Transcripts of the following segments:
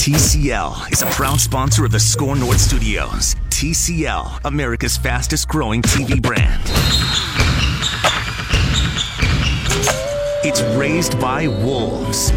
TCL is a proud sponsor of the Score North Studios. TCL, America's fastest growing TV brand. It's Raised by Wolves.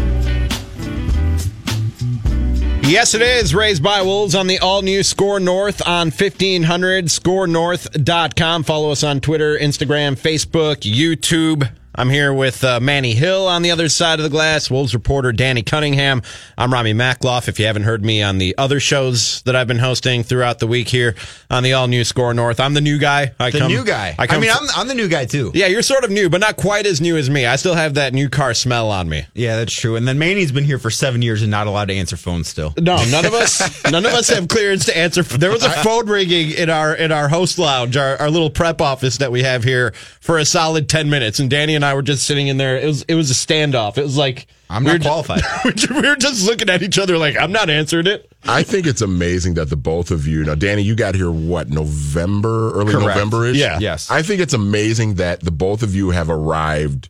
Yes, it is Raised by Wolves on the all-new Score North on 1500, scorenorth.com. Follow us on Twitter, Instagram, Facebook, YouTube. I'm here with Manny Hill on the other side of the glass, Wolves reporter Danny Cunningham. I'm Rami Makloff. If you haven't heard me on the other shows that I've been hosting throughout the week here on the all-new Score North, I'm the new guy. I'm the new guy, too. Yeah, you're sort of new, but not quite as new as me. I still have that new car smell on me. Yeah, that's true. And then Manny's been here for 7 years and not allowed to answer phones still. No, none of us have clearance to answer. There was a phone ringing in our host lounge, our little prep office that we have here for a solid 10 minutes, and Danny and I were just sitting in there. It was a standoff. It was like I'm not qualified. We were just looking at each other like, I'm not answering it. I think it's amazing that the both of you, now Danny, you got here early Correct. November-ish? Yeah. Yes. I think it's amazing that the both of you have arrived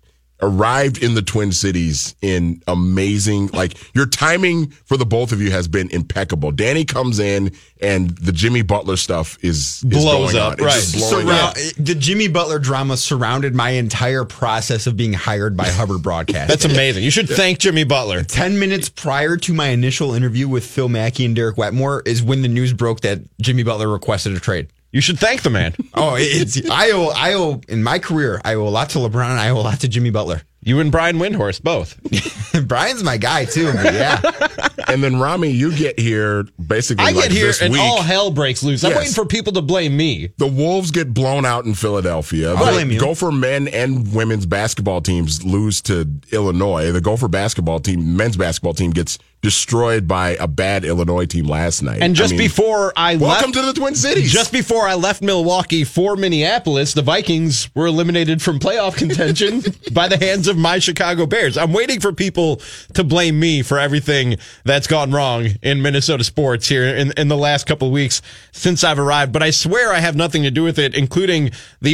in the Twin Cities in amazing, like, your timing for the both of you has been impeccable. Danny comes in and the Jimmy Butler stuff is blows going up, on. right. It's just blowing up. The Jimmy Butler drama surrounded my entire process of being hired by Hubbard Broadcast. That's amazing. You should thank Jimmy Butler. 10 minutes prior to my initial interview with Phil Mackey and Derek Wetmore is when the news broke that Jimmy Butler requested a trade. You should thank the man. I owe in my career, I owe a lot to LeBron, I owe a lot to Jimmy Butler. You and Brian Windhorst, both. Brian's my guy, too, but yeah. And then, Rami, you get here basically I like get here this and week. all hell breaks loose. I'm Yes. waiting for people to blame me. The Wolves get blown out in Philadelphia. I'll blame you. Gopher men and women's basketball teams lose to Illinois. The Gopher men's basketball team gets destroyed by a bad Illinois team last night. And before I welcome to the Twin Cities. Just before I left Milwaukee for Minneapolis, the Vikings were eliminated from playoff contention by the hands of my Chicago Bears. I'm waiting for people to blame me for everything that's gone wrong in Minnesota sports here in the last couple of weeks since I've arrived. But I swear I have nothing to do with it, including the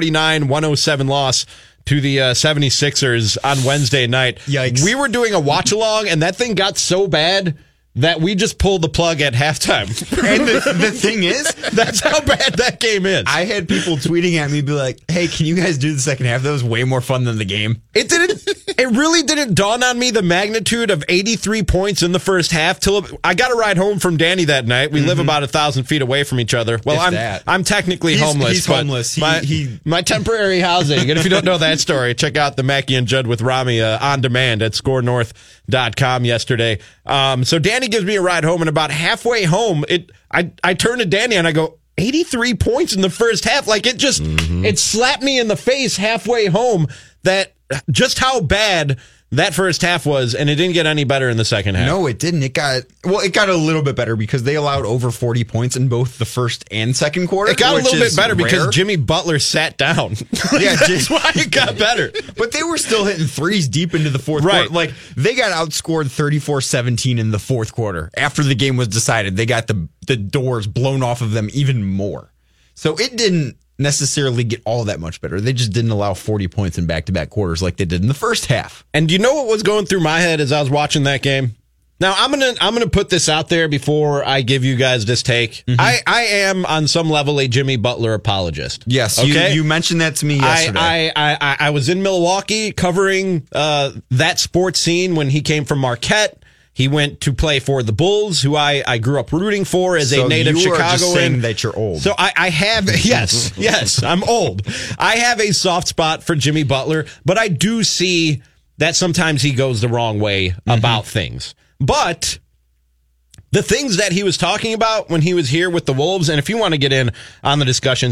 149-107 loss to the 76ers on Wednesday night. Yikes. We were doing a watch-along, and that thing got so bad that we just pulled the plug at halftime. And the thing is, that's how bad that game is. I had people tweeting at me, be like, hey, can you guys do the second half? That was way more fun than the game. It really didn't dawn on me the magnitude of 83 points in the first half till I got a ride home from Danny that night. We live about 1,000 feet away from each other. Well, I'm technically homeless. He's homeless. My temporary housing. And if you don't know that story, check out the Mackey and Judd with Rami on demand at scorenorth.com yesterday. So Danny gives me a ride home, and about halfway home, I turn to Danny and I go, 83 points in the first half. Like, it just it slapped me in the face halfway home that just how bad that first half was, and it didn't get any better in the second half. No, it didn't. It got a little bit better because they allowed over 40 points in both the first and second quarter. It got a little bit better because Jimmy Butler sat down. Yeah, that's why it got better. But they were still hitting threes deep into the fourth quarter. Like, they got outscored 34-17 in the fourth quarter. After the game was decided, they got the doors blown off of them even more. So it didn't necessarily get all that much better. They just didn't allow 40 points in back-to-back quarters like they did in the first half. And do you know what was going through my head as I was watching that game? Now, I'm gonna put this out there before I give you guys this take. I am, on some level, a Jimmy Butler apologist. Yes, okay? you mentioned that to me yesterday. I was in Milwaukee covering that sports scene when he came from Marquette. He went to play for the Bulls, who I grew up rooting for as a native Chicagoan. So you are just saying that you're old. So I have, yes, I'm old. I have a soft spot for Jimmy Butler, but I do see that sometimes he goes the wrong way about things. But the things that he was talking about when he was here with the Wolves, and if you want to get in on the discussion,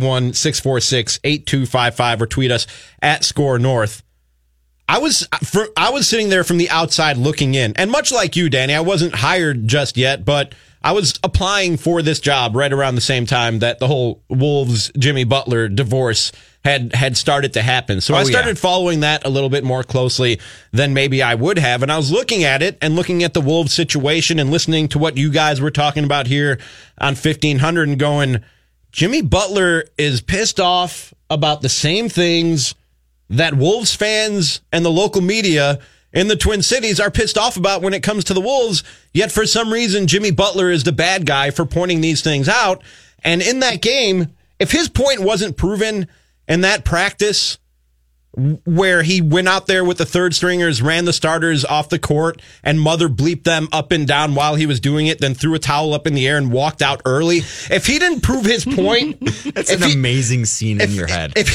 651-646-8255 or tweet us at Score North. I was sitting there from the outside looking in, and much like you, Danny, I wasn't hired just yet, but I was applying for this job right around the same time that the whole Wolves Jimmy Butler divorce had started to happen. So I started following that a little bit more closely than maybe I would have, and I was looking at it and looking at the Wolves situation and listening to what you guys were talking about here on 1500 and going, Jimmy Butler is pissed off about the same things that Wolves fans and the local media in the Twin Cities are pissed off about when it comes to the Wolves, yet for some reason Jimmy Butler is the bad guy for pointing these things out. And in that game, if his point wasn't proven in that practice where he went out there with the third stringers, ran the starters off the court, and mother bleeped them up and down while he was doing it, then threw a towel up in the air and walked out early. If he didn't prove his point... That's an amazing scene in your head. If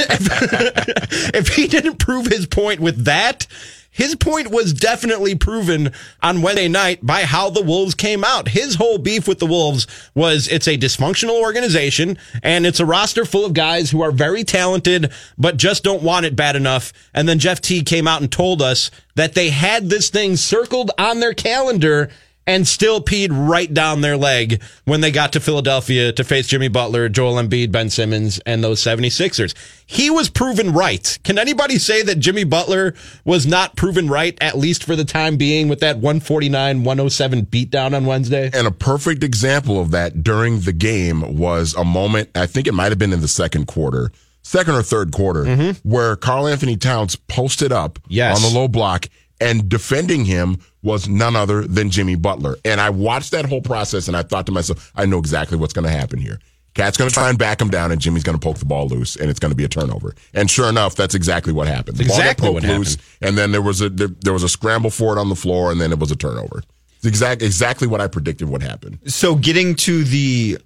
he didn't prove his point with that... His point was definitely proven on Wednesday night by how the Wolves came out. His whole beef with the Wolves was it's a dysfunctional organization and it's a roster full of guys who are very talented but just don't want it bad enough. And then Jeff Teague came out and told us that they had this thing circled on their calendar and still peed right down their leg when they got to Philadelphia to face Jimmy Butler, Joel Embiid, Ben Simmons, and those 76ers. He was proven right. Can anybody say that Jimmy Butler was not proven right, at least for the time being, with that 149-107 beatdown on Wednesday? And a perfect example of that during the game was a moment, I think it might have been in the second or third quarter, where Karl Anthony Towns posted up on the low block, and defending him was none other than Jimmy Butler. And I watched that whole process, and I thought to myself, I know exactly what's going to happen here. Cat's going to try and back him down, and Jimmy's going to poke the ball loose, and it's going to be a turnover. And sure enough, that's exactly what happened. The ball got poked loose, and then there was a scramble for it on the floor, and then it was a turnover. It's exactly what I predicted would happen. So getting to the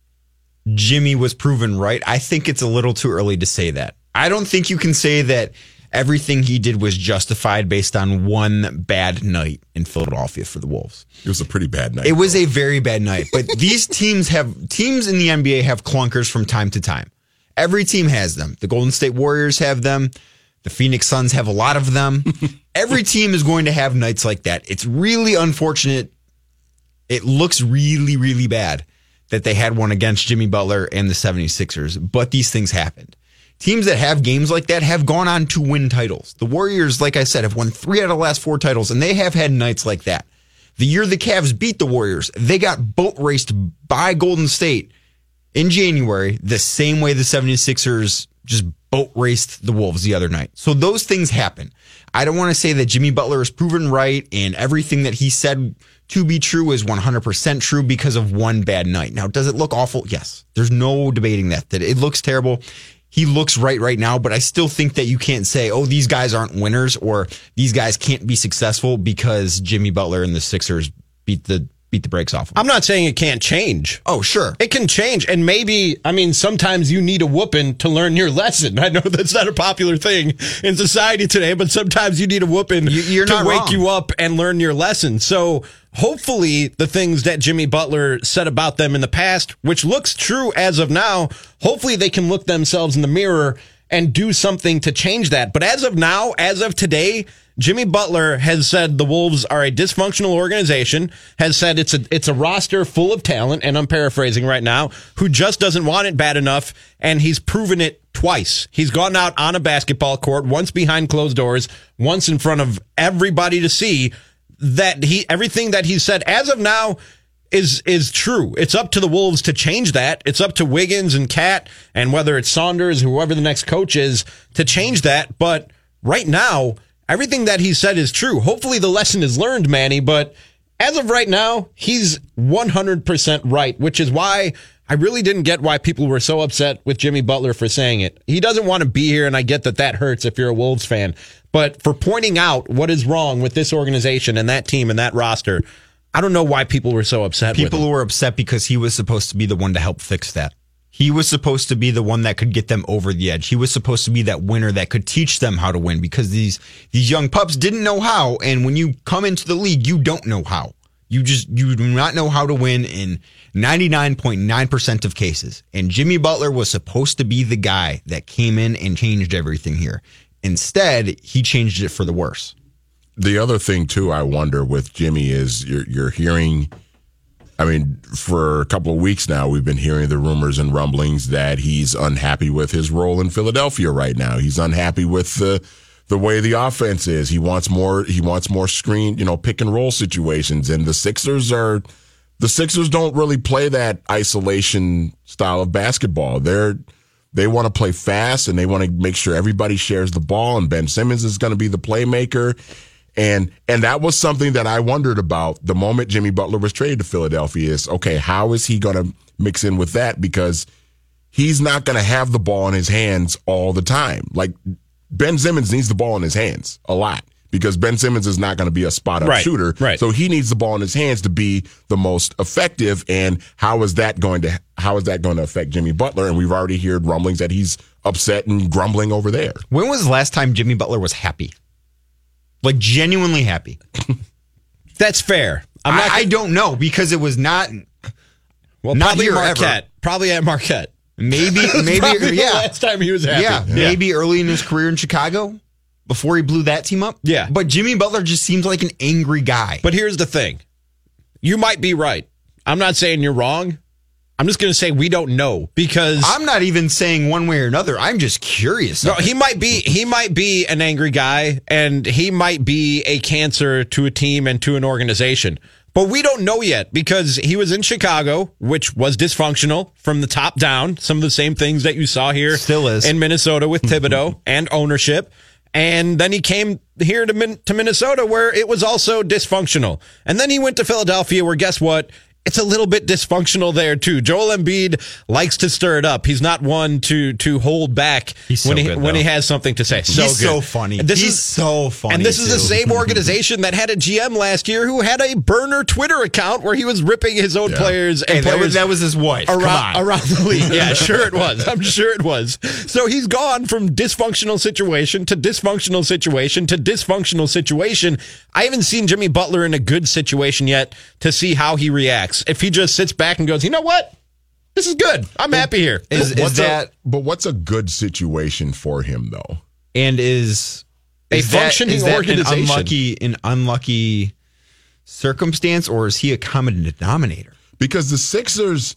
Jimmy was proven right, I think it's a little too early to say that. I don't think you can say that everything he did was justified based on one bad night in Philadelphia for the Wolves. It was a pretty bad night. It was a very bad night. But these teams in the NBA have clunkers from time to time. Every team has them. The Golden State Warriors have them. The Phoenix Suns have a lot of them. Every team is going to have nights like that. It's really unfortunate. It looks really, really bad that they had one against Jimmy Butler and the 76ers. But these things happened. Teams that have games like that have gone on to win titles. The Warriors, like I said, have won 3 out of the last 4 titles, and they have had nights like that. The year the Cavs beat the Warriors, they got boat raced by Golden State in January, the same way the 76ers just boat raced the Wolves the other night. So those things happen. I don't want to say that Jimmy Butler is proven right and everything that he said to be true is 100% true because of one bad night. Now, does it look awful? Yes. There's no debating that it looks terrible. He looks right now, but I still think that you can't say, oh, these guys aren't winners or these guys can't be successful because Jimmy Butler and the Sixers beat the brakes off them. I'm not saying it can't change. Oh, sure. It can change. And maybe, sometimes you need a whooping to learn your lesson. I know that's not a popular thing in society today, but sometimes you need a whooping to wake you up and learn your lesson. So hopefully the things that Jimmy Butler said about them in the past, which looks true as of now, hopefully they can look themselves in the mirror and do something to change that. But as of now, as of today, Jimmy Butler has said the Wolves are a dysfunctional organization, has said it's a roster full of talent, and I'm paraphrasing right now, who just doesn't want it bad enough, and he's proven it twice. He's gone out on a basketball court, once behind closed doors, once in front of everybody to see that everything that he said as of now is true. It's up to the Wolves to change that. It's up to Wiggins and Cat and whether it's Saunders, whoever the next coach is, to change that. But right now, everything that he said is true. Hopefully the lesson is learned, Manny, but as of right now, he's 100% right, which is why I really didn't get why people were so upset with Jimmy Butler for saying it. He doesn't want to be here, and I get that hurts if you're a Wolves fan. But for pointing out what is wrong with this organization and that team and that roster, I don't know why people were so upset with him. People were upset because he was supposed to be the one to help fix that. He was supposed to be the one that could get them over the edge. He was supposed to be that winner that could teach them how to win because these young pups didn't know how. And when you come into the league, you don't know how. You do not know how to win in 99.9% of cases. And Jimmy Butler was supposed to be the guy that came in and changed everything here. Instead, he changed it for the worse. The other thing, too, I wonder with Jimmy is you're hearing, for a couple of weeks now, we've been hearing the rumors and rumblings that he's unhappy with his role in Philadelphia right now. He's unhappy with the way the offense is. He wants more screen, pick and roll situations. And the Sixers don't really play that isolation style of basketball. They want to play fast and they want to make sure everybody shares the ball, and Ben Simmons is going to be the playmaker. And that was something that I wondered about the moment Jimmy Butler was traded to Philadelphia is, okay, how is he going to mix in with that? Because he's not going to have the ball in his hands all the time. Like, Ben Simmons needs the ball in his hands a lot because Ben Simmons is not going to be a spot-up shooter. Right. So he needs the ball in his hands to be the most effective. And how is that going to affect Jimmy Butler? And we've already heard rumblings that he's upset and grumbling over there. When was the last time Jimmy Butler was happy? Like, genuinely happy? That's fair. I don't know, because it was not. Well, not probably here Marquette. ever. Probably at Marquette. Maybe, Probably yeah. the last time he was happy. Yeah, maybe early in his career in Chicago before he blew that team up. Yeah. But Jimmy Butler just seems like an angry guy. But here's the thing. You might be right. I'm not saying you're wrong. I'm just going to say we don't know, because I'm not even saying one way or another. I'm just curious. No, he might be an angry guy, and he might be a cancer to a team and to an organization. But we don't know yet, because he was in Chicago, which was dysfunctional from the top down. Some of the same things that you saw here Still is. in Minnesota with Thibodeau and ownership. And then he came here to Minnesota, where it was also dysfunctional. And then he went to Philadelphia, where guess what? It's a little bit dysfunctional there too. Joel Embiid likes to stir it up. He's not one to hold back when he has something to say. He's so funny. He's so funny. And this is the same organization that had a GM last year who had a burner Twitter account where he was ripping his own players. And that was his wife. Around the league. Yeah, sure it was. I'm sure it was. So he's gone from dysfunctional situation to dysfunctional situation to dysfunctional situation. I haven't seen Jimmy Butler in a good situation yet to see how he reacts. If he just sits back and goes, you know what? This is good. I'm happy here. But what's a good situation for him, though? And is functioning organization an unlucky circumstance, or is he a common denominator? Because the Sixers,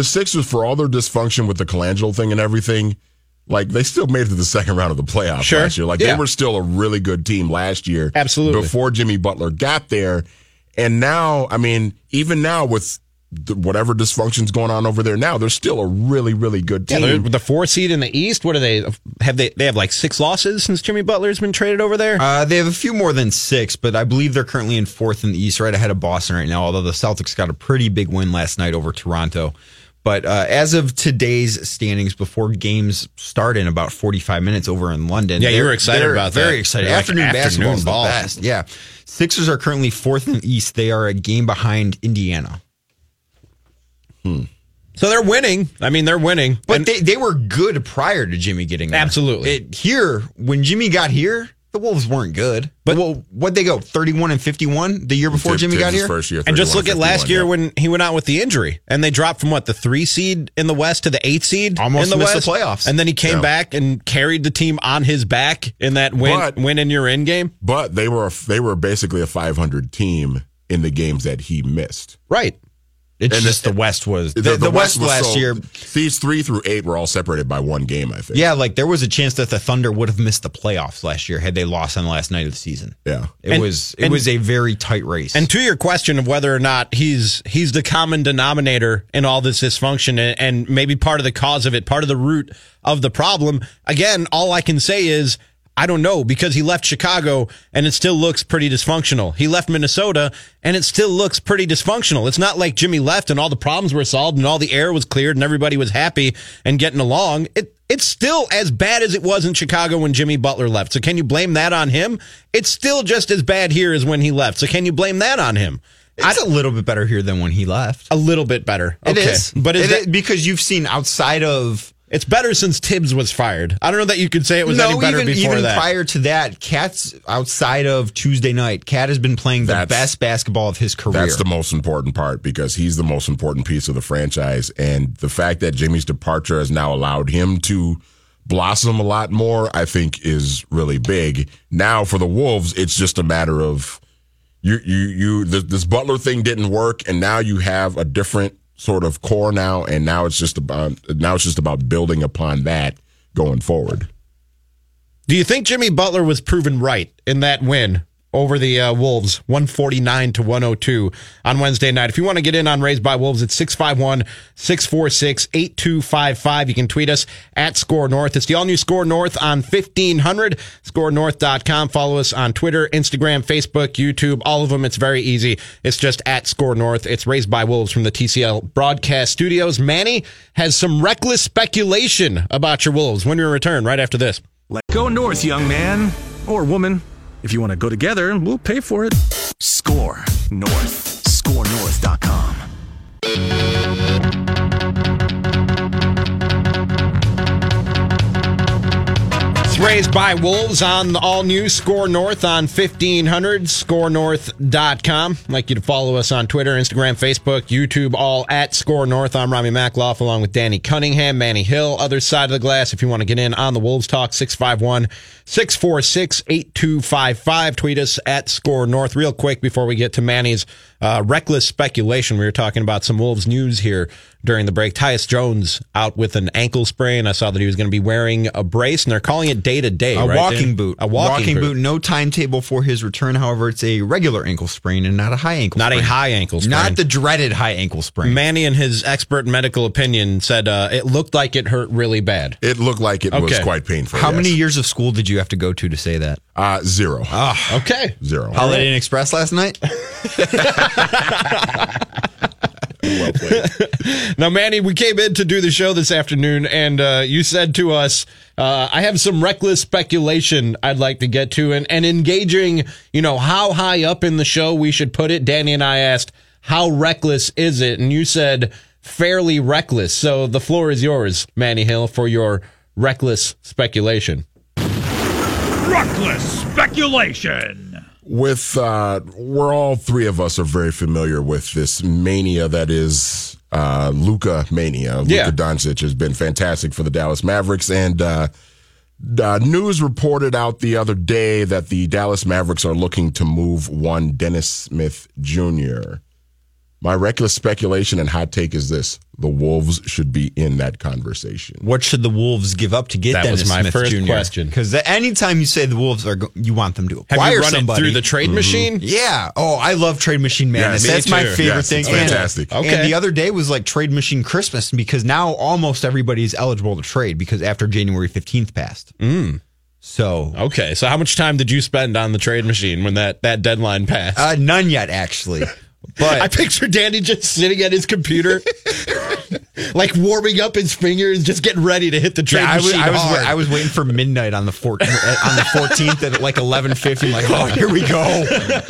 for all their dysfunction with the Colangelo thing and everything, like, they still made it to the second round of the playoffs last year. Like, they were still a really good team last year. Absolutely. Before Jimmy Butler got there. And now, I mean, even now with whatever dysfunction's going on over there now, they're still a really, really good team. Yeah, the 4 seed in the East. What do they have? They have like 6 losses since Jimmy Butler's been traded over there? They have a few more than 6, but I believe they're currently in 4th in the East, right ahead of Boston right now, although the Celtics got a pretty big win last night over Toronto. But as of today's standings, before games start in about 45 minutes over in London. Yeah, you were excited about that. Very excited. Afternoon basketball is the best. Yeah. Sixers are currently 4th in the East. They are a game behind Indiana. So they're winning. I mean, they're winning. But they were good prior to Jimmy getting there. Absolutely. When Jimmy got here, the Wolves weren't good. But what'd they go? 31-51 the year before Jimmy got here? First year, and just look at last year when he went out with the injury. And they dropped from the 3 seed in the West to the 8 seed almost in the missed West. The playoffs. And then he came back and carried the team on his back in that win in your end game. But they were basically a 500 team in the games that he missed. Right. It's just the West was the West last year. These 3 through 8 were all separated by 1 game, I think. Yeah, like there was a chance that the Thunder would have missed the playoffs last year had they lost on the last night of the season. Yeah, it was a very tight race. And to your question of whether or not he's the common denominator in all this dysfunction and maybe part of the cause of it, part of the root of the problem. Again, all I can say is, I don't know, because he left Chicago and it still looks pretty dysfunctional. He left Minnesota and it still looks pretty dysfunctional. It's not like Jimmy left and all the problems were solved and all the air was cleared and everybody was happy and getting along. It's still as bad as it was in Chicago when Jimmy Butler left. So can you blame that on him? It's still just as bad here as when he left. So can you blame that on him? It's a little bit better here than when he left. A little bit better. Okay. It is. But because you've seen outside of... It's better since Tibbs was fired. I don't know that you could say it was any better before even that. Prior to that, Cat's outside of Tuesday night, Cat has been playing the best basketball of his career. That's the most important part because he's the most important piece of the franchise. And the fact that Jimmy's departure has now allowed him to blossom a lot more, I think is really big. Now for the Wolves, it's just a matter of this Butler thing didn't work, and now you have a different sort of core now, and now it's just about building upon that going forward. Do you think Jimmy Butler was proven right in that win over the Wolves, 149-102 on Wednesday night. If you want to get in on Raised by Wolves, it's 651-646-8255. You can tweet us at Score North. It's the all-new Score North on 1500, scorenorth.com. Follow us on Twitter, Instagram, Facebook, YouTube, all of them. It's very easy. It's just at Score North. It's Raised by Wolves from the TCL broadcast studios. Manny has some reckless speculation about your Wolves when we return right after this. Let go north, young man or woman. If you want to go together, we'll pay for it. Score North. ScoreNorth.com. It's Raised by Wolves on the all-new Score North on 1500, ScoreNorth.com. I'd like you to follow us on Twitter, Instagram, Facebook, YouTube, all at Score North. I'm Rami Makloff along with Danny Cunningham, Manny Hill, other side of the glass. If you want to get in on the Wolves talk, 651-646-8255. Tweet us at Score North. Real quick before we get to Manny's reckless speculation, we were talking about some Wolves news here during the break. Tyus Jones out with an ankle sprain. I saw that he was going to be wearing a brace, and they're calling it day-to-day, right? Walking boot. A walking boot. No timetable for his return. However, it's a regular ankle sprain and not a high ankle sprain. Not a high ankle sprain. Not the dreaded high ankle sprain. Manny, in his expert medical opinion, said it looked like it hurt really bad. It looked like it was quite painful. How many years of school did you have to go to say that? 0. Oh, okay. 0. Holiday Inn Express last night? Well played. Now, Manny, we came in to do the show this afternoon, and you said to us, I have some reckless speculation I'd like to get to, and engaging, how high up in the show we should put it. Danny and I asked, how reckless is it? And you said, fairly reckless. So the floor is yours, Manny Hill, for your reckless speculation. Reckless speculation. We're all three of us are very familiar with this mania that is Luka mania. Luka Doncic has been fantastic for the Dallas Mavericks, and news reported out the other day that the Dallas Mavericks are looking to move one Dennis Smith Jr. My reckless speculation and hot take is this: the Wolves should be in that conversation. What should the Wolves give up to get Dennis Smith Jr.? That was my first question. Because anytime you say the Wolves you want them to acquire Have you run somebody it through the trade machine? Yeah. Oh, I love Trade Machine Madness. Yes, That's my favorite thing. It's fantastic. And the other day was like Trade Machine Christmas, because now almost everybody is eligible to trade because after January 15th passed. So okay. So how much time did you spend on the trade machine when that deadline passed? None yet, actually. But I picture Danny just sitting at his computer, like warming up his fingers, just getting ready to hit the trade machine. I was waiting for midnight on the 14th at like 11:50. I'm like, oh, here we go.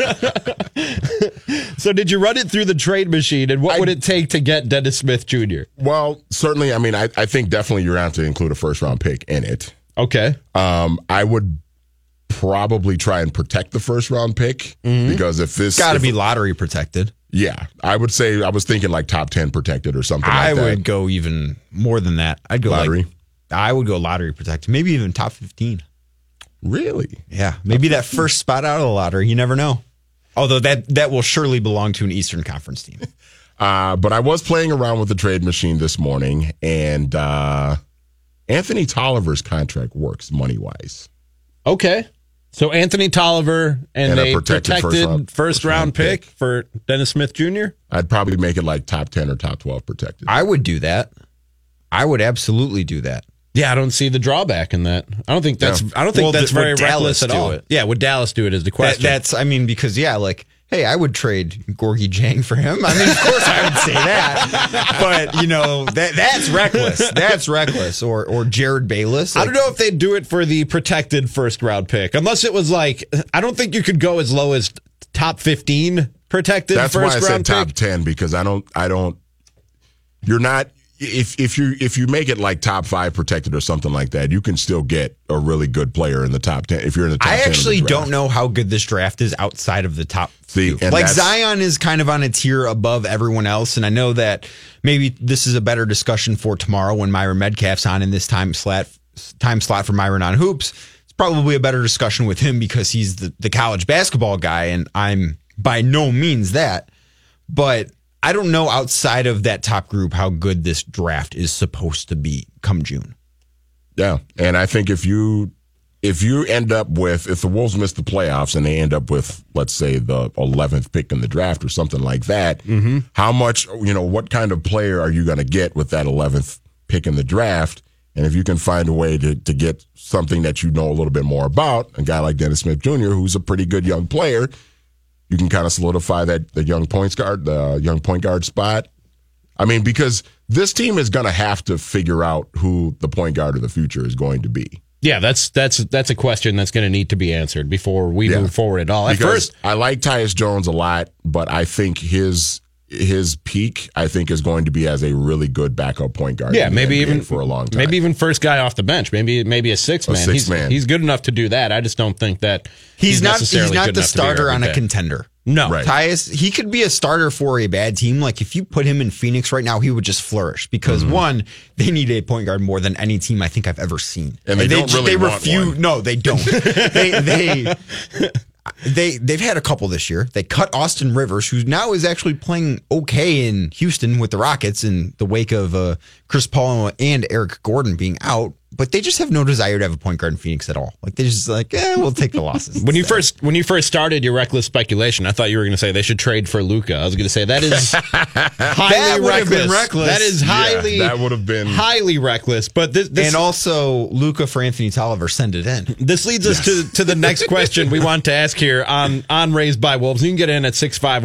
So did you run it through the trade machine, and what would it take to get Dennis Smith Jr.? Well, certainly. I mean, I think definitely you're going to have to include a first round pick in it. Okay. I would probably try and protect the first round pick because if this got to be lottery protected. Yeah, I would say I was thinking like top 10 protected or something like that. I would go even more than that. I'd go lottery. I would go lottery protected, maybe even top 15. Really? Yeah, maybe that first spot out of the lottery. You never know. Although that will surely belong to an Eastern Conference team. But I was playing around with the trade machine this morning, and Anthony Tolliver's contract works money wise. Okay. So Anthony Tolliver and a protected first round pick for Dennis Smith Jr.? I'd probably make it like top 10 or top 12 protected. I would do that. I would absolutely do that. Yeah, I don't see the drawback in that. I don't think that's very reckless at all. Yeah, would Dallas do it is the question. Because hey, I would trade Gorgie Jang for him. I mean, of course I would say that. But, that's reckless. That's reckless. Or Jared Bayless. I don't know if they'd do it for the protected first round pick. Unless it was I don't think you could go as low as top 15 protected first round pick. That's why I said top 10, because you're not. If you make it like top 5 protected or something like that, you can still get a really good player in the top 10. If you're in the top 10, I actually don't know how good this draft is outside of the top few. Zion is kind of on a tier above everyone else, and I know that maybe this is a better discussion for tomorrow when Myron Metcalf's on in this time slot for Myron on Hoops. It's probably a better discussion with him because he's the college basketball guy, and I'm by no means that, but I don't know outside of that top group how good this draft is supposed to be come June. Yeah, and I think if you if the Wolves miss the playoffs and they end up with, let's say, the 11th pick in the draft or something like that, how much, what kind of player are you going to get with that 11th pick in the draft? And if you can find a way to get something that you know a little bit more about, a guy like Dennis Smith Jr., who's a pretty good young player, you can kind of solidify the young point guard spot. I mean, because this team is going to have to figure out who the point guard of the future is going to be. Yeah, that's a question that's going to need to be answered before we move forward at all. At first, I like Tyus Jones a lot, but I think his peak, I think, is going to be as a really good backup point guard. Yeah, maybe even for a long time. Maybe even first guy off the bench. Maybe a sixth man. He's good enough to do that. I just don't think that he's not the starter on a contender. No, right. Tyus, he could be a starter for a bad team. Like if you put him in Phoenix right now, he would just flourish because one, they need a point guard more than any team I think I've ever seen. And they don't really want one. No, they don't. They've had a couple this year. They cut Austin Rivers, who now is actually playing okay in Houston with the Rockets in the wake of Chris Paul and Eric Gordon being out. But they just have no desire to have a point guard in Phoenix at all. Like they're just like, we'll take the losses. When you first started your reckless speculation, I thought you were going to say they should trade for Luka. I was going to say that is highly reckless. That is that would have been highly reckless. But this and also Luka for Anthony Tolliver, send it in. This leads us to the next question we want to ask here on Raised by Wolves. You can get in at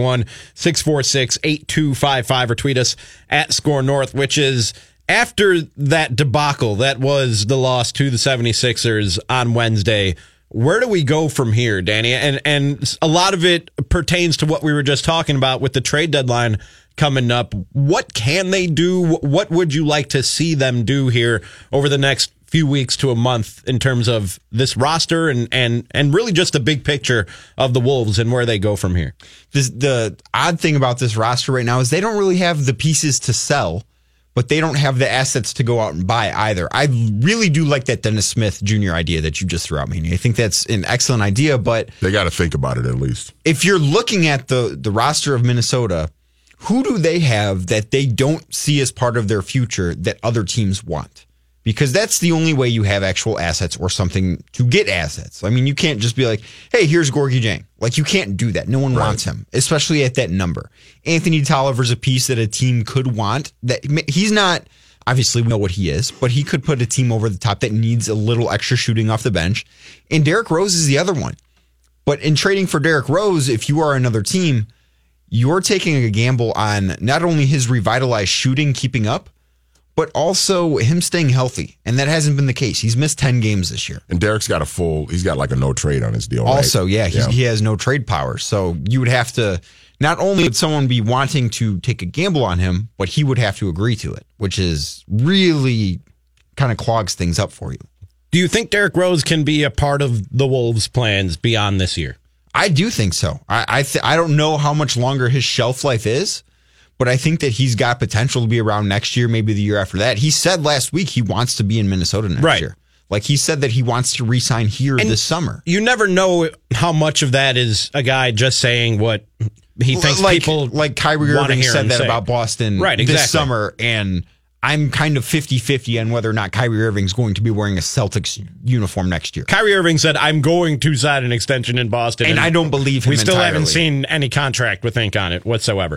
651-646-8255 or tweet us at Score North, which is, after that debacle, that was the loss to the 76ers on Wednesday, where do we go from here, Danny? And a lot of it pertains to what we were just talking about with the trade deadline coming up. What can they do? What would you like to see them do here over the next few weeks to a month in terms of this roster and really just the big picture of the Wolves and where they go from here? The odd thing about this roster right now is they don't really have the pieces to sell, but they don't have the assets to go out and buy either. I really do like that Dennis Smith Jr. idea that you just threw out, Meany. I think that's an excellent idea, but they got to think about it at least. If you're looking at the roster of Minnesota, who do they have that they don't see as part of their future that other teams want? Because that's the only way you have actual assets or something to get assets. I mean, you can't just be like, hey, here's Gorgui Dieng. Like, you can't do that. No one wants him, especially at that number. Anthony Tolliver's a piece that a team could want. That he's not, obviously we know what he is, but he could put a team over the top that needs a little extra shooting off the bench. And Derrick Rose is the other one. But in trading for Derrick Rose, if you are another team, you're taking a gamble on not only his revitalized shooting keeping up, but also him staying healthy. And that hasn't been the case. He's missed 10 games this year. And Derrick's got he's got like a no trade on his deal. Also, right? He has no trade power. So you would have to, not only would someone be wanting to take a gamble on him, but he would have to agree to it, which is really kind of clogs things up for you. Do you think Derrick Rose can be a part of the Wolves' plans beyond this year? I do think so. I don't know how much longer his shelf life is, but I think that he's got potential to be around next year, maybe the year after that. He said last week he wants to be in Minnesota next year. Like he said that he wants to re-sign here this summer. You never know how much of that is a guy just saying what he thinks people like Kyrie Irving said that about Boston this summer, and I'm kind of 50-50 on whether or not Kyrie Irving's going to be wearing a Celtics uniform next year. Kyrie Irving said, I'm going to sign an extension in Boston. And I don't believe him We still entirely. haven't seen any contract with ink on it whatsoever.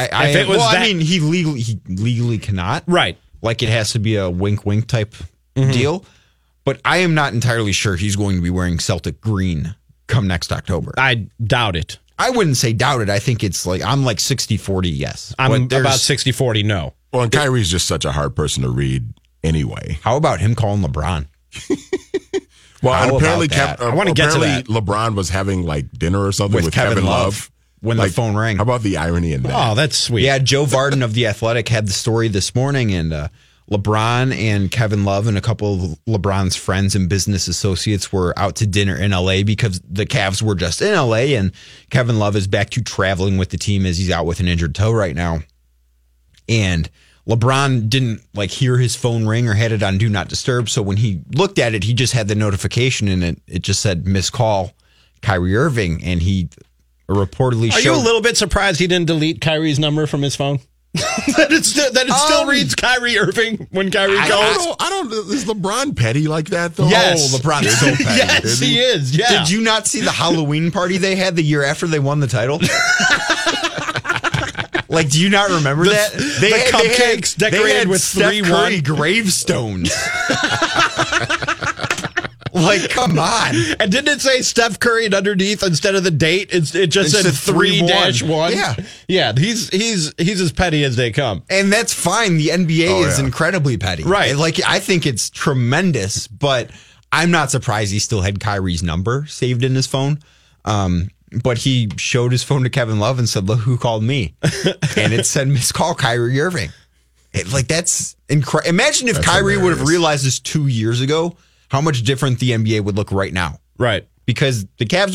I mean, he legally cannot. Right. Like it has to be a wink-wink type deal. But I am not entirely sure he's going to be wearing Celtic green come next October. I doubt it. I wouldn't say doubt it. I think it's like, I'm like 60-40 yes. I'm about 60-40 no. Well, and Kyrie's just such a hard person to read anyway. How about him calling LeBron? Well, apparently I want to get to that. LeBron was having like dinner or something with Kevin Love when the phone rang. How about the irony in that? Oh, that's sweet. Yeah, Joe Varden of The Athletic had the story this morning, and LeBron and Kevin Love and a couple of LeBron's friends and business associates were out to dinner in L.A. because the Cavs were just in L.A., and Kevin Love is back to traveling with the team as he's out with an injured toe right now. And LeBron didn't like hear his phone ring or had it on Do Not Disturb. So when he looked at it, he just had the notification and it just said missed call Kyrie Irving. And he reportedly Are you a little bit surprised he didn't delete Kyrie's number from his phone? that it still reads Kyrie Irving when Kyrie goes. I don't. Is LeBron petty like that though? Yes. LeBron is so petty. Yes, he is. Yeah. Did you not see the Halloween party they had the year after they won the title? Like, do you not remember that? The cupcakes decorated with Steph 3-1 Curry gravestones. Like, come on. And didn't it say Steph Curry underneath instead of the date? It just said 3-1. Yeah. Yeah, he's as petty as they come. And that's fine. The NBA is incredibly petty. Right. Like, I think it's tremendous, but I'm not surprised he still had Kyrie's number saved in his phone. But he showed his phone to Kevin Love and said, "Look who called me." And it said, "Missed call, Kyrie Irving." That's incredible. Imagine if Kyrie would have realized this 2 years ago, how much different the NBA would look right now. Right. Because the Cavs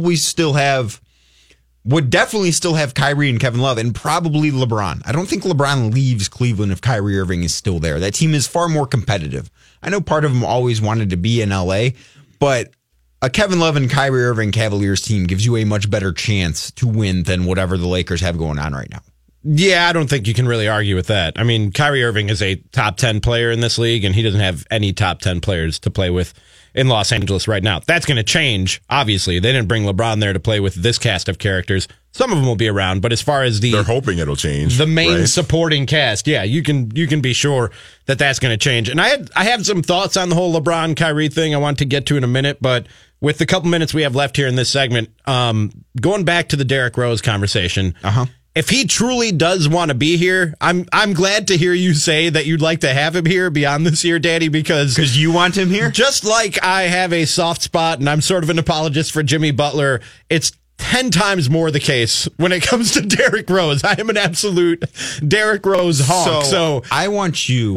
would definitely still have Kyrie and Kevin Love and probably LeBron. I don't think LeBron leaves Cleveland if Kyrie Irving is still there. That team is far more competitive. I know part of them always wanted to be in LA, but a Kevin Love and Kyrie Irving Cavaliers team gives you a much better chance to win than whatever the Lakers have going on right now. Yeah, I don't think you can really argue with that. I mean, Kyrie Irving is a top 10 player in this league, and he doesn't have any top 10 players to play with in Los Angeles right now. That's going to change, obviously. They didn't bring LeBron there to play with this cast of characters. Some of them will be around, but as far as they're hoping it'll change. The main supporting cast, yeah, you can be sure that that's going to change. And I have some thoughts on the whole LeBron Kyrie thing I want to get to in a minute, but with the couple minutes we have left here in this segment, going back to the Derrick Rose conversation, if he truly does want to be here, I'm glad to hear you say that you'd like to have him here beyond this year, Daddy, because you want him here? Just like I have a soft spot and I'm sort of an apologist for Jimmy Butler, it's 10 times more the case when it comes to Derrick Rose. I am an absolute Derrick Rose honk. So I want you,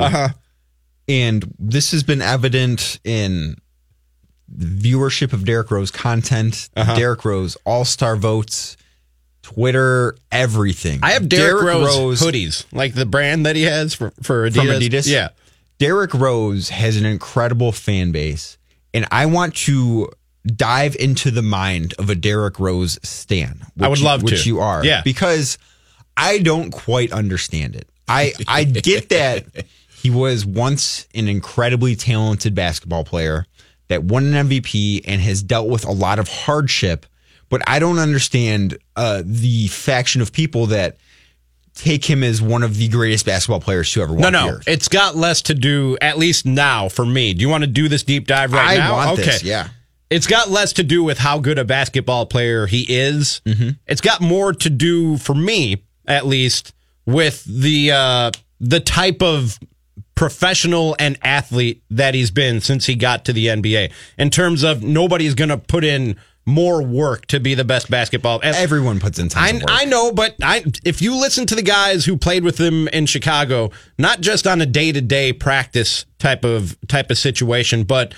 and this has been evident in viewership of Derrick Rose content, Derrick Rose All-Star votes, Twitter, everything. I have Derrick Rose hoodies, like the brand that he has for Adidas. From Adidas? Yeah. Derrick Rose has an incredible fan base, and I want to dive into the mind of a Derrick Rose stan. I would love to. Which you are. Yeah. Because I don't quite understand it. I get that he was once an incredibly talented basketball player that won an MVP and has dealt with a lot of hardship, but I don't understand the faction of people that take him as one of the greatest basketball players to ever walk No, here. it's got less to do, at least now, for me. Do you want to do this deep dive right now? I want this, yeah. It's got less to do with how good a basketball player he is. Mm-hmm. It's got more to do, for me, at least, with the type of professional and athlete that he's been since he got to the NBA. In terms of nobody's going to put in more work to be the best basketball. Everyone puts in time of work. I know, but if you listen to the guys who played with him in Chicago, not just on a day-to-day practice type of situation, but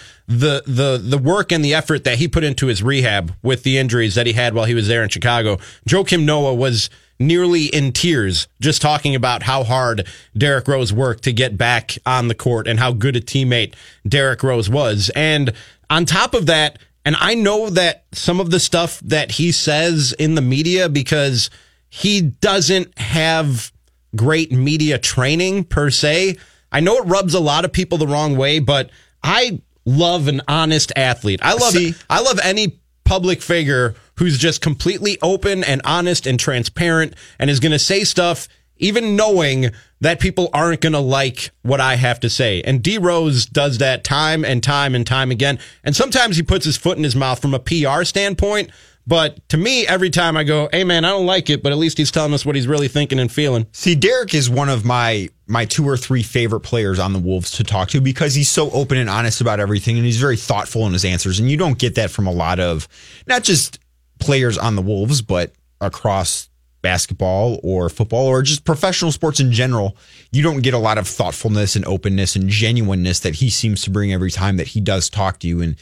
the work and the effort that he put into his rehab with the injuries that he had while he was there in Chicago, Joakim Noah was nearly in tears just talking about how hard Derrick Rose worked to get back on the court and how good a teammate Derrick Rose was. And on top of that, and I know that some of the stuff that he says in the media, because he doesn't have great media training per se, I know it rubs a lot of people the wrong way, but I love an honest athlete. I love any public figure who's just completely open and honest and transparent and is going to say stuff even knowing that people aren't going to like what I have to say. And D Rose does that time and time and time again. And sometimes he puts his foot in his mouth from a PR standpoint. But to me, every time I go, hey, man, I don't like it, but at least he's telling us what he's really thinking and feeling. See, Derrick is one of my 2 or 3 favorite players on the Wolves to talk to because he's so open and honest about everything, and he's very thoughtful in his answers. And you don't get that from a lot of, not just players on the Wolves, but across basketball or football or just professional sports in general. You don't get a lot of thoughtfulness and openness and genuineness that he seems to bring every time that he does talk to you. And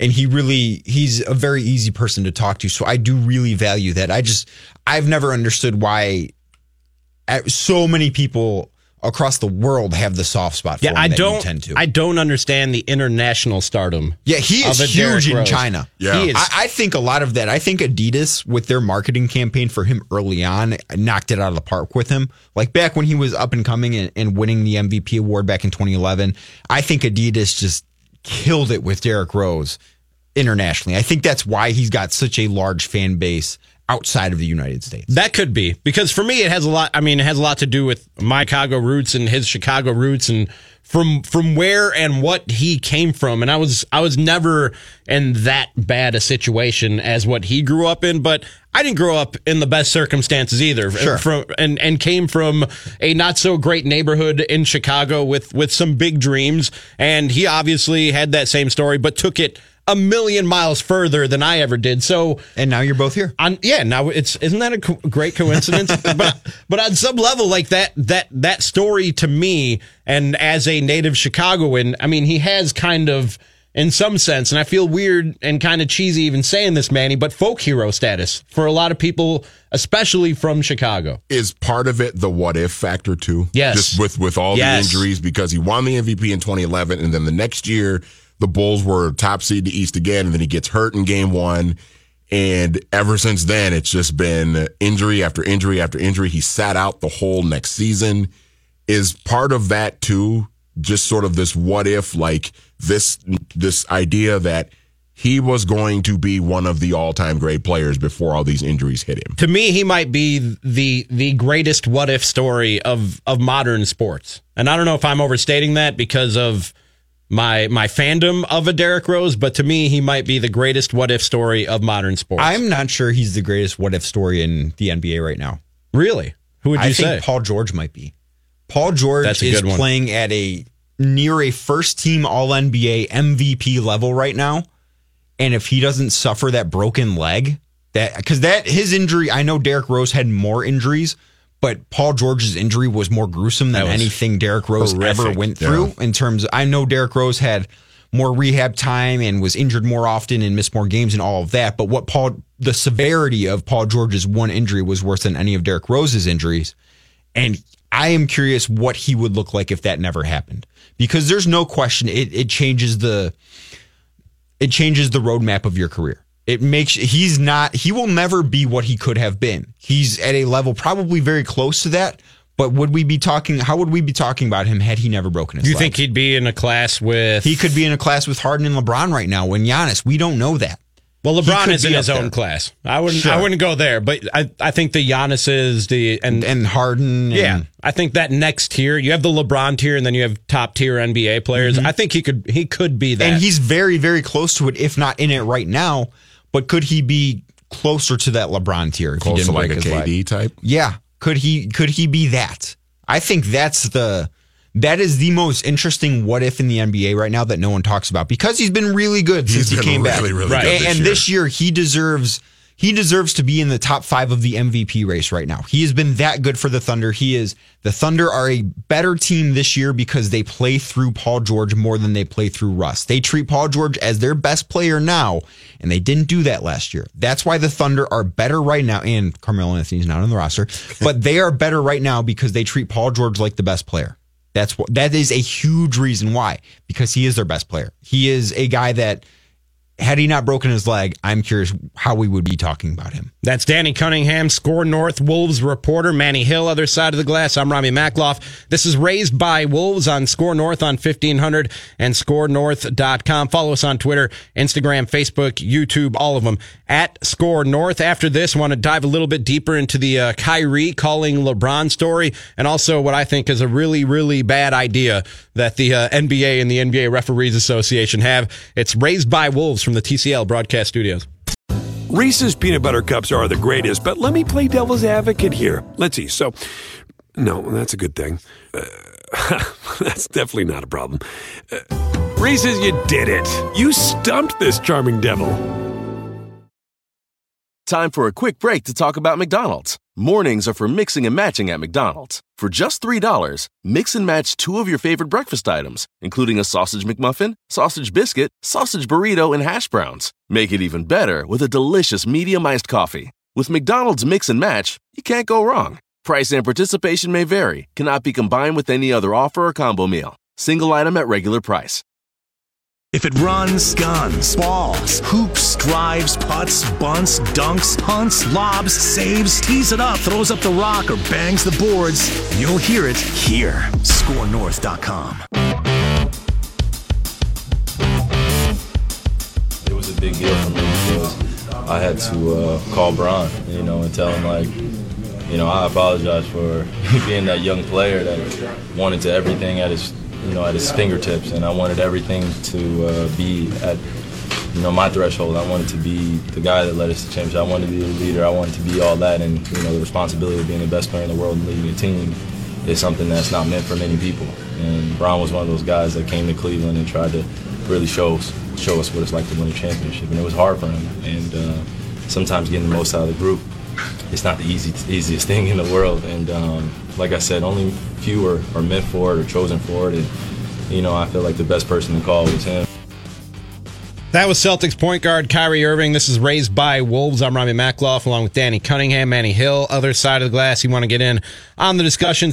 he's a very easy person to talk to. So I do really value that. I've never understood why so many people across the world have the soft spot for him. I don't understand the international stardom. Yeah, he is huge in China. Yeah. He is. I think a lot of that. I think Adidas, with their marketing campaign for him early on, knocked it out of the park with him. Like back when he was up and coming and winning the MVP award back in 2011, I think Adidas just killed it with Derrick Rose internationally. I think that's why he's got such a large fan base outside of the United States. That could be, because for me it has a lot. I mean, it has a lot to do with my Chicago roots and his Chicago roots, and from where and what he came from. And I was never in that bad a situation as what he grew up in, but I didn't grow up in the best circumstances either. Sure. And came from a not so great neighborhood in Chicago with some big dreams. And he obviously had that same story, but took it a million miles further than I ever did. So, and now you're both here. Now isn't that a great coincidence? but on some level, like that story to me, and as a native Chicagoan, I mean, he has kind of, in some sense, and I feel weird and kind of cheesy even saying this, Manny, but folk hero status for a lot of people, especially from Chicago. Is part of it the what if factor too? Yes. Just with all the injuries, because he won the MVP in 2011, and then the next year the Bulls were top seed in the East again, and then he gets hurt in game one. And ever since then, it's just been injury after injury after injury. He sat out the whole next season. Is part of that too just sort of this what if, like this idea that he was going to be one of the all-time great players before all these injuries hit him? To me, he might be the greatest what if story of modern sports. And I don't know if I'm overstating that because of my fandom of a Derrick Rose, but to me, he might be the greatest what if story of modern sports. I'm not sure he's the greatest what if story in the NBA right now. Really? Who would you say? I think Paul George might be. Paul George is playing at near a first team All-NBA MVP level right now. And if he doesn't suffer that broken leg, because his injury, I know Derrick Rose had more injuries, but Paul George's injury was more gruesome than anything Derrick Rose ever went through. In terms of, I know Derrick Rose had more rehab time and was injured more often and missed more games and all of that. But the severity of Paul George's one injury was worse than any of Derrick Rose's injuries. And I am curious what he would look like if that never happened, because there's no question it changes the roadmap of your career. He will never be what he could have been. He's at a level probably very close to that. But how would we be talking about him had he never broken his leg? You think he'd be in a class with... He could be in a class with Harden and LeBron right now. When Giannis, we don't know that. Well, LeBron is in his own class. I wouldn't go there, but I think the Giannis is and Harden. Yeah, I think that next tier, you have the LeBron tier, and then you have top tier NBA players. Mm-hmm. I think he could be that, and he's very, very close to it, if not in it right now. But could he be closer to that LeBron tier? If close he didn't to like break a his KD leg? type. Yeah, could he be that? I think that is the most interesting what if in the NBA right now that no one talks about, because he's been really good since he came back. Really right. good this year he deserves to be in the top 5 of the MVP race right now. He has been that good for the Thunder. The Thunder are a better team this year because they play through Paul George more than they play through Russ. They treat Paul George as their best player now, and they didn't do that last year. That's why the Thunder are better right now, and Carmelo Anthony's not on the roster, but they are better right now because they treat Paul George like the best player. That is a huge reason why, because he is their best player. He is a guy that, had he not broken his leg, I'm curious how we would be talking about him. That's Danny Cunningham, Score North Wolves reporter. Manny Hill, other side of the glass. I'm Rami Makloff. This is Raised by Wolves on Score North on 1500 and scorenorth.com. Follow us on Twitter, Instagram, Facebook, YouTube, all of them at Score North. After this, I want to dive a little bit deeper into the Kyrie calling LeBron story, and also what I think is a really, really bad idea that the NBA and the NBA Referees Association have. It's Raised by Wolves from the TCL broadcast studios. Reese's peanut butter cups are the greatest, but let me play devil's advocate here. Let's see. So, no, that's a good thing. That's definitely not a problem. Reese's, you did it. You stumped this charming devil. Time for a quick break to talk about McDonald's. Mornings are for mixing and matching at McDonald's. For just $3, mix and match 2 of your favorite breakfast items, including a sausage McMuffin, sausage biscuit, sausage burrito, and hash browns. Make it even better with a delicious medium iced coffee. With McDonald's Mix and Match, you can't go wrong. Price and participation may vary. Cannot be combined with any other offer or combo meal. Single item at regular price. If it runs, guns, balls, hoops, drives, putts, bunts, dunks, punts, lobs, saves, tees it up, throws up the rock, or bangs the boards, you'll hear it here. ScoreNorth.com. It was a big deal for me because I had to call Bron, and tell him, I apologize for being that young player that wanted to everything at his fingertips, and I wanted everything to be at, my threshold. I wanted to be the guy that led us to championship. I wanted to be the leader. I wanted to be all that, and the responsibility of being the best player in the world and leading a team is something that's not meant for many people. And Bron was one of those guys that came to Cleveland and tried to really show us what it's like to win a championship, and it was hard for him. And sometimes getting the most out of the group, it's not the easiest thing in the world. And like I said, only few are meant for it or chosen for it. And, I feel like the best person to call was him. That was Celtics point guard Kyrie Irving. This is Raised by Wolves. I'm Rami Makloff along with Danny Cunningham, Manny Hill. Other side of the glass, you want to get in on the discussion,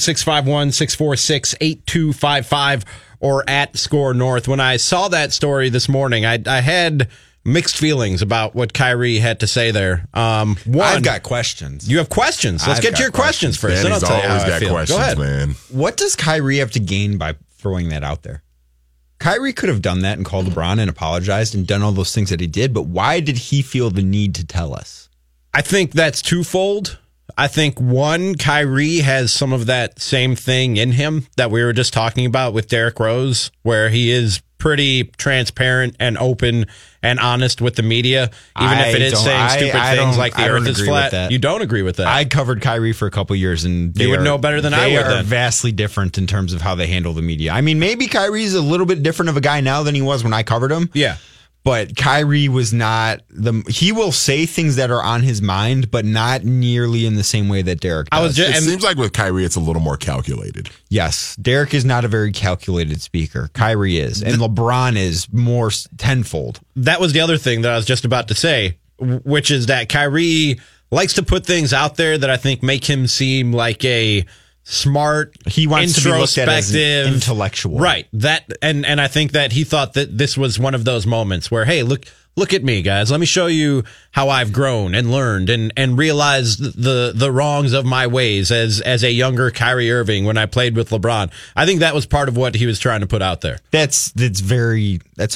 651-646-8255 or at Score North. When I saw that story this morning, I had mixed feelings about what Kyrie had to say there. I've got questions. You have questions. Let's get to your questions first. Then I'll tell you how I feel. Questions, go ahead. Man. What does Kyrie have to gain by throwing that out there? Kyrie could have done that and called LeBron and apologized and done all those things that he did, but why did he feel the need to tell us? I think that's twofold. I think, one, Kyrie has some of that same thing in him that we were just talking about with Derrick Rose, where he is pretty transparent and open and honest with the media, even if it is saying stupid things like the earth is flat. You don't agree with that? I covered Kyrie for a couple years, and you would know better than I would. They are vastly different in terms of how they handle the media. I mean, maybe Kyrie's a little bit different of a guy now than he was when I covered him. Yeah. But Kyrie was not he will say things that are on his mind, but not nearly in the same way that Derrick does. It seems like with Kyrie, it's a little more calculated. Yes. Derrick is not a very calculated speaker. Kyrie is. And LeBron is more tenfold. That was the other thing that I was just about to say, which is that Kyrie likes to put things out there that I think make him seem like a smart, he wants to be looked at as intellectual, right? That and I think that he thought that this was one of those moments where, hey, look at me, guys. Let me show you how I've grown and learned and realized the wrongs of my ways as a younger Kyrie Irving when I played with LeBron. I think that was part of what he was trying to put out there. That's a very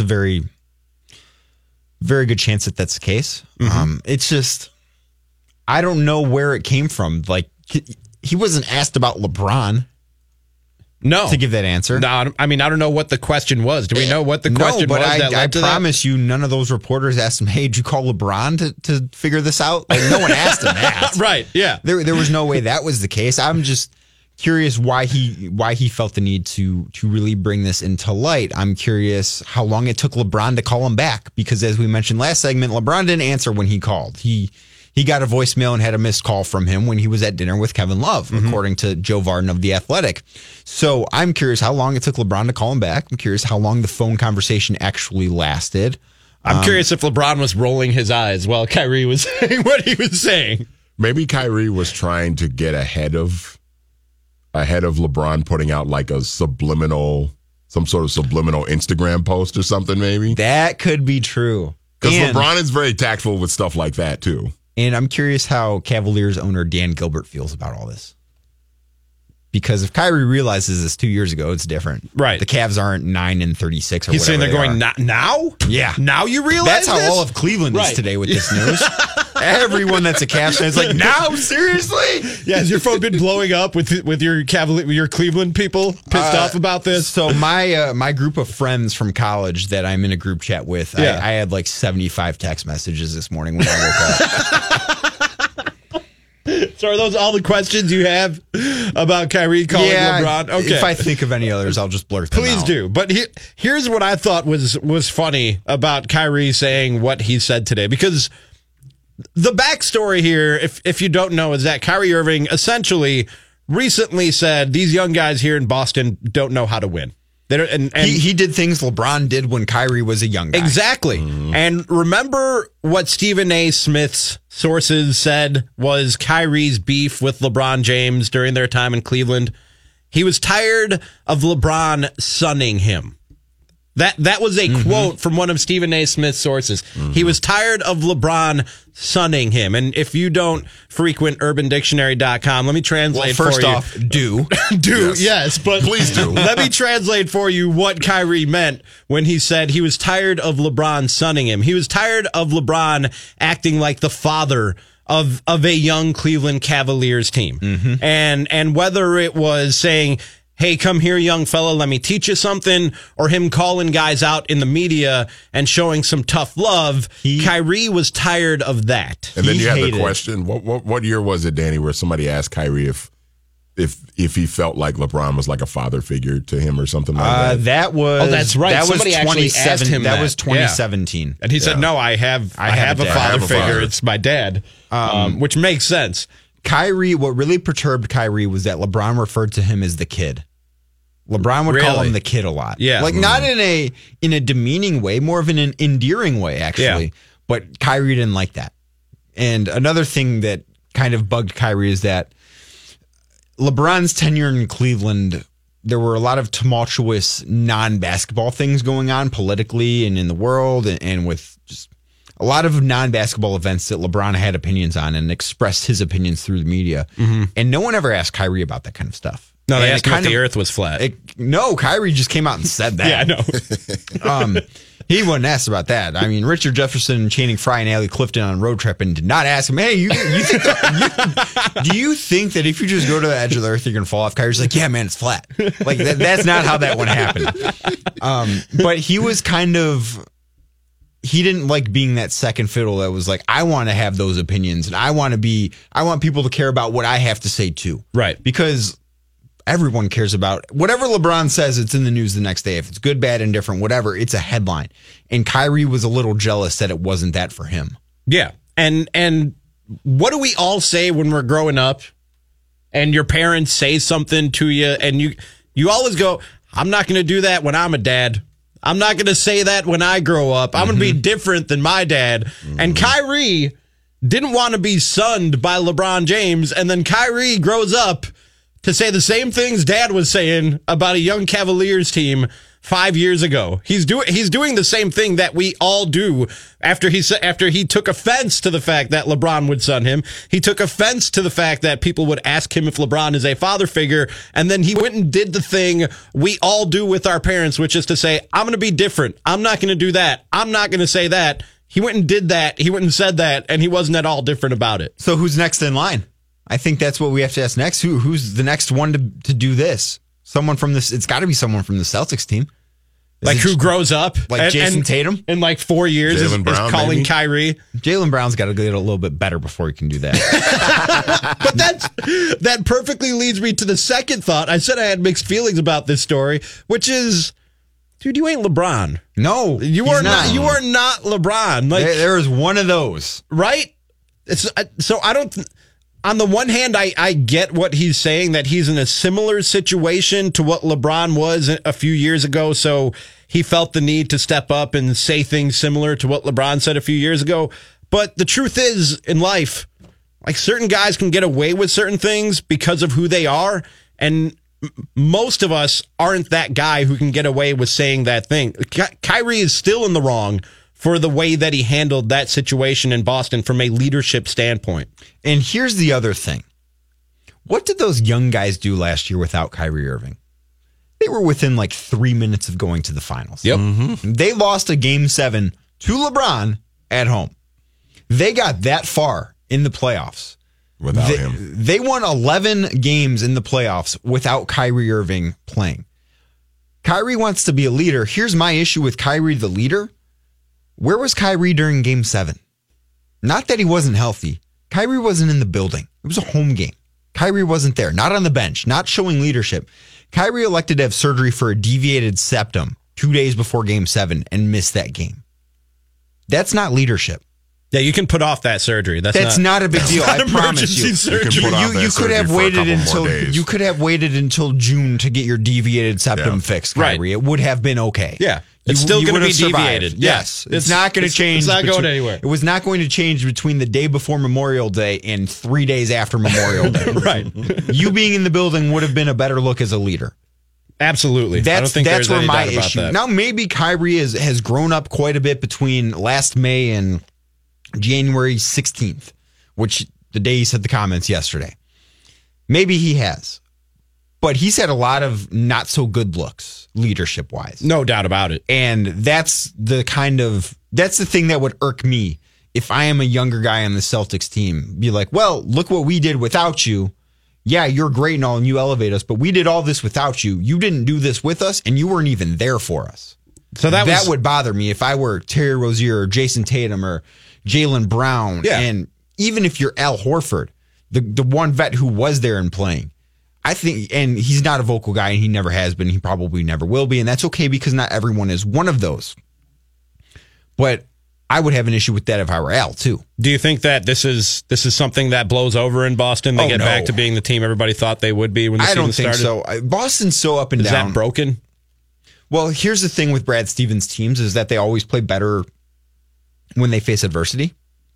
very good chance that that's the case. Mm-hmm. It's just I don't know where it came from. Like, he wasn't asked about LeBron. No. To give that answer. No, I mean, I don't know what the question was. Do we know what the question was? I promise you, none of those reporters asked him, hey, did you call LeBron to figure this out? Like, no one asked him that. Right, yeah. There was no way that was the case. I'm just curious why he felt the need to really bring this into light. I'm curious how long it took LeBron to call him back, because as we mentioned last segment, LeBron didn't answer when he called. He got a voicemail and had a missed call from him when he was at dinner with Kevin Love, according to Joe Vardon of The Athletic. So I'm curious how long it took LeBron to call him back. I'm curious how long the phone conversation actually lasted. I'm curious if LeBron was rolling his eyes while Kyrie was saying what he was saying. Maybe Kyrie was trying to get ahead of LeBron putting out like some sort of subliminal Instagram post or something, maybe. That could be true. Because LeBron is very tactful with stuff like that, too. And I'm curious how Cavaliers owner Dan Gilbert feels about all this. Because if Kyrie realizes this 2 years ago, it's different. Right. The Cavs aren't 9-36 or He's saying they're going, now? Yeah. Now you realize That's how this? all of Cleveland is today with this news. Everyone that's a Cavs fan is like, now? Seriously? Yeah, has your phone been blowing up with your Cleveland people pissed off about this? So my group of friends from college that I'm in a group chat with, I had like 75 text messages this morning when I woke up. So are those all the questions you have about Kyrie calling LeBron? Okay. If I think of any others, I'll just blurt them out. Please do. But here's what I thought was funny about Kyrie saying what he said today, because the backstory here, if you don't know, is that Kyrie Irving essentially recently said these young guys here in Boston don't know how to win. He did things LeBron did when Kyrie was a young guy. Exactly. And remember what Stephen A. Smith's sources said was Kyrie's beef with LeBron James during their time in Cleveland? He was tired of LeBron sunning him. That was a quote from one of Stephen A. Smith's sources. He was tired of LeBron sunning him. And if you don't frequent UrbanDictionary.com, let me translate for you. First off, do. Yes, but please do. Let me translate for you what Kyrie meant when he said he was tired of LeBron sunning him. He was tired of LeBron acting like the father of a young Cleveland Cavaliers team. And whether it was saying, hey, come here, young fella, let me teach you something, or him calling guys out in the media and showing some tough love, Kyrie was tired of that. And then you had the question, what year was it, Danny, where somebody asked Kyrie if he felt like LeBron was like a father figure to him or something like that? That was that's right. That Somebody was actually asked him that was 2017. Yeah. And he said, no, I have a father figure. It's my dad, which makes sense. Kyrie, what really perturbed Kyrie was that LeBron referred to him as the kid. LeBron would call him the kid a lot. Yeah. Like not in a demeaning way, more of an endearing way, actually. Yeah. But Kyrie didn't like that. And another thing that kind of bugged Kyrie is that LeBron's tenure in Cleveland, there were a lot of tumultuous non-basketball things going on politically and in the world and with just a lot of non-basketball events that LeBron had opinions on and expressed his opinions through the media. And no one ever asked Kyrie about that kind of stuff. No, they asked him if the earth was flat. Kyrie just came out and said that. Yeah, I know. He wasn't asked about that. I mean, Richard Jefferson and Channing Frye and Allie Clifton on a road trip and did not ask him, hey, you think do you think that if you just go to the edge of the earth, you're going to fall off? Kyrie's like, yeah, man, it's flat. Like, that's not how that one happened. But he was he didn't like being that second fiddle that was like, I want to have those opinions and I want people to care about what I have to say too. Right. Because everyone cares about whatever LeBron says. It's in the news the next day. If it's good, bad, indifferent, whatever, it's a headline. And Kyrie was a little jealous that it wasn't that for him. Yeah. And what do we all say when we're growing up and your parents say something to you and you always go, I'm not going to do that when I'm a dad. I'm not going to say that when I grow up. I'm going to be different than my dad. And Kyrie didn't want to be sunned by LeBron James. And then Kyrie grows up to say the same things dad was saying about a young Cavaliers team 5 years ago. He's doing the same thing that we all do after he took offense to the fact that LeBron would sun him. He took offense to the fact that people would ask him if LeBron is a father figure. And then he went and did the thing we all do with our parents, which is to say, I'm going to be different. I'm not going to do that. I'm not going to say that. He went and did that. He went and said that. And he wasn't at all different about it. So who's next in line? I think that's what we have to ask next. Who's the next one to do this? Someone from this. It's got to be someone from the Celtics team. Like who grows up like Jason Tatum in like 4 years is calling maybe? Kyrie. Jaylen Brown's got to get a little bit better before he can do that. But that perfectly leads me to the second thought. I said I had mixed feelings about this story, which is, dude, you ain't LeBron. No, you are not. You are not LeBron. Like there is one of those, right? So I don't. On the one hand, I get what he's saying, that he's in a similar situation to what LeBron was a few years ago. So he felt the need to step up and say things similar to what LeBron said a few years ago. But the truth is, in life, like certain guys can get away with certain things because of who they are. And most of us aren't that guy who can get away with saying that thing. Kyrie is still in the wrong for the way that he handled that situation in Boston from a leadership standpoint. And here's the other thing. What did those young guys do last year without Kyrie Irving? They were within like 3 minutes of going to the finals. Yep. Mm-hmm. They lost a Game 7 to LeBron at home. They got that far in the playoffs. Without him. They won 11 games in the playoffs without Kyrie Irving playing. Kyrie wants to be a leader. Here's my issue with Kyrie the leader. Where was Kyrie during Game 7? Not that he wasn't healthy. Kyrie wasn't in the building. It was a home game. Kyrie wasn't there, not on the bench, not showing leadership. Kyrie elected to have surgery for a deviated septum 2 days before Game 7 and missed that game. That's not leadership. Yeah, you can put off that surgery. That's not a big deal. I promise you. You could have waited until June to get your deviated septum fixed, Kyrie. Right. It would have been okay. Yeah. It's still going to be deviated. Yes. It's not going to change. It's not going anywhere. It was not going to change between the day before Memorial Day and 3 days after Memorial Day. Right. You being in the building would have been a better look as a leader. Absolutely. I don't think that's there's any where my doubt about issue. that. Now, maybe Kyrie has grown up quite a bit between last May and January 16th, which the day he said the comments yesterday. Maybe he has. But he's had a lot of not so good looks, leadership wise. No doubt about it. And that's the thing that would irk me if I am a younger guy on the Celtics team. Be like, well, look what we did without you. Yeah, you're great and all, and you elevate us, but we did all this without you. You didn't do this with us, and you weren't even there for us. So that would bother me if I were Terry Rozier or Jason Tatum or Jaylen Brown. Yeah. And even if you're Al Horford, the one vet who was there and playing, I think, and he's not a vocal guy, and he never has been. He probably never will be, and that's okay because not everyone is one of those. But I would have an issue with that if I were Al too. Do you think that this is something that blows over in Boston? They get back to being the team everybody thought they would be when the season started? I don't think so. Boston's so up and down. Is that broken? Well, here's the thing with Brad Stevens' teams is that they always play better when they face adversity.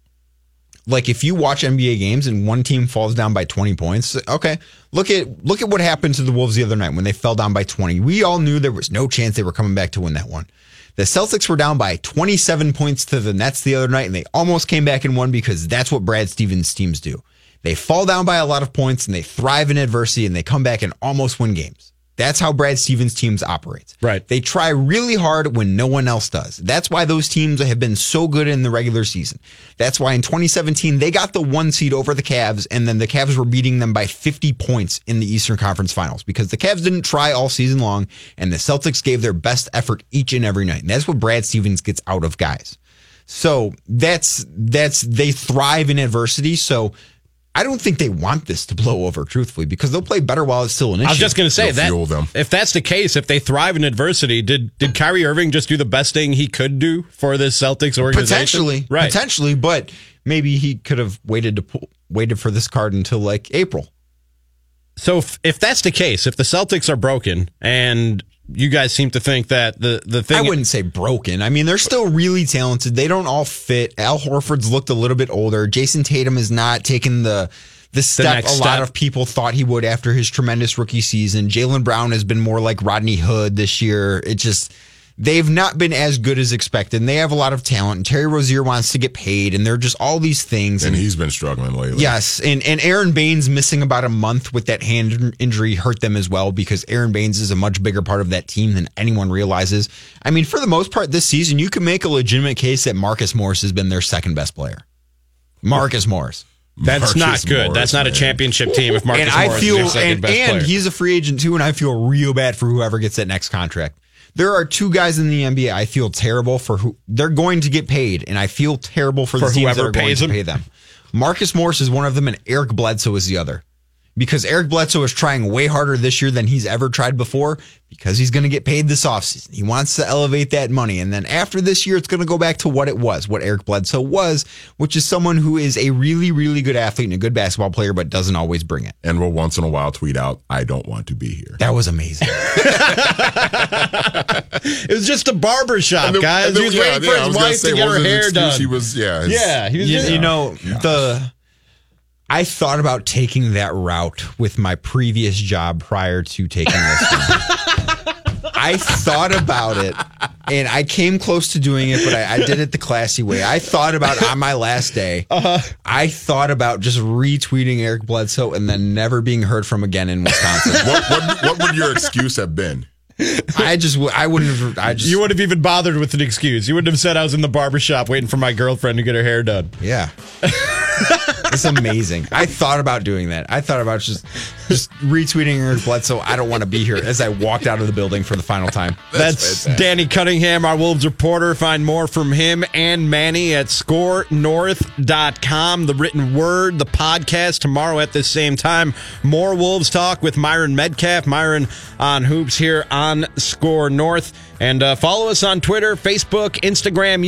Like if you watch NBA games and one team falls down by 20 points, okay, look at what happened to the Wolves the other night when they fell down by 20. We all knew there was no chance they were coming back to win that one. The Celtics were down by 27 points to the Nets the other night, and they almost came back and won because that's what Brad Stevens' teams do. They fall down by a lot of points, and they thrive in adversity, and they come back and almost win games. That's how Brad Stevens' teams operate. Right. They try really hard when no one else does. That's why those teams have been so good in the regular season. That's why in 2017, they got the 1 seed over the Cavs, and then the Cavs were beating them by 50 points in the Eastern Conference Finals because the Cavs didn't try all season long, and the Celtics gave their best effort each and every night. And that's what Brad Stevens gets out of guys. So that's they thrive in adversity. So I don't think they want this to blow over, truthfully, because they'll play better while it's still an issue. I was just going to say that fuel them. If that's the case, if they thrive in adversity, did Kyrie Irving just do the best thing he could do for this Celtics organization? Potentially, but maybe he could have waited for this card until like April. So if that's the case, if the Celtics are broken and you guys seem to think that the thing... I wouldn't say broken. I mean, they're still really talented. They don't all fit. Al Horford's looked a little bit older. Jason Tatum is not taking the step a lot of people thought he would after his tremendous rookie season. Jaylen Brown has been more like Rodney Hood this year. They've not been as good as expected, and they have a lot of talent. And Terry Rozier wants to get paid, and they're just all these things. And he's been struggling lately. Yes, and Aaron Baines missing about a month with that hand injury hurt them as well because Aaron Baines is a much bigger part of that team than anyone realizes. I mean, for the most part this season, you can make a legitimate case that Marcus Morris has been their second best player. Marcus Morris. That's not good. Morris, that's not a championship team if Marcus Morris is their second best player. And he's a free agent too, and I feel real bad for whoever gets that next contract. There are two guys in the NBA I feel terrible for who they're going to get paid, and I feel terrible for the teams that are going to pay them. Marcus Morris is one of them, and Eric Bledsoe is the other. Because Eric Bledsoe is trying way harder this year than he's ever tried before because he's going to get paid this offseason. He wants to elevate that money. And then after this year, it's going to go back to what it was, what Eric Bledsoe was, which is someone who is a really, really good athlete and a good basketball player, but doesn't always bring it. And will once in a while tweet out, "I don't want to be here." That was amazing. It was just a barber shop, guys. He was waiting for his wife to get her hair done. He was, he was I thought about taking that route with my previous job prior to taking this one. I thought about it, and I came close to doing it, but I did it the classy way. I thought about on my last day, I thought about just retweeting Eric Bledsoe and then never being heard from again in Wisconsin. What would your excuse have been? I wouldn't have. You wouldn't have even bothered with an excuse. You wouldn't have said I was in the barbershop waiting for my girlfriend to get her hair done. Yeah. It's amazing. I thought about doing that. I thought about just retweeting Eric Bledsoe. I don't want to be here as I walked out of the building for the final time. That's Danny Cunningham, our Wolves reporter. Find more from him and Manny at scorenorth.com. The written word, the podcast tomorrow at the same time. More Wolves talk with Myron Medcalf. Myron on Hoops here on Score North. And follow us on Twitter, Facebook, Instagram,